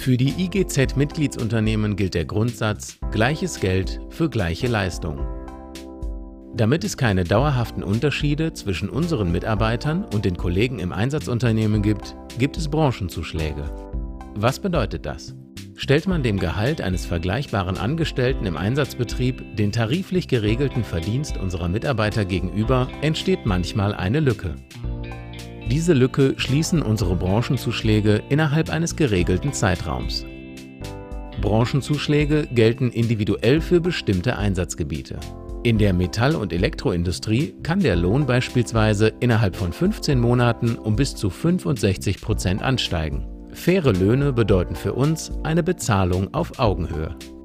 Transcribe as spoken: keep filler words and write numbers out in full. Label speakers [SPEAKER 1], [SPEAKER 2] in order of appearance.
[SPEAKER 1] Für die I G Z-Mitgliedsunternehmen gilt der Grundsatz gleiches Geld für gleiche Leistung. Damit es keine dauerhaften Unterschiede zwischen unseren Mitarbeitern und den Kollegen im Einsatzunternehmen gibt, gibt es Branchenzuschläge. Was bedeutet das? Stellt man dem Gehalt eines vergleichbaren Angestellten im Einsatzbetrieb den tariflich geregelten Verdienst unserer Mitarbeiter gegenüber, entsteht manchmal eine Lücke. Diese Lücke schließen unsere Branchenzuschläge innerhalb eines geregelten Zeitraums. Branchenzuschläge gelten individuell für bestimmte Einsatzgebiete. In der Metall- und Elektroindustrie kann der Lohn beispielsweise innerhalb von fünfzehn Monaten um bis zu fünfundsechzig Prozent ansteigen. Faire Löhne bedeuten für uns eine Bezahlung auf Augenhöhe.